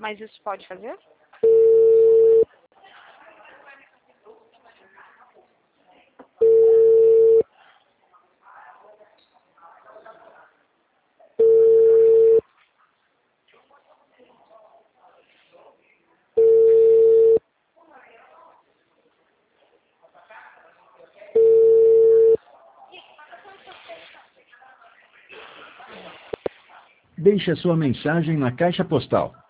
Mas isso pode fazer? Deixe a sua mensagem na caixa postal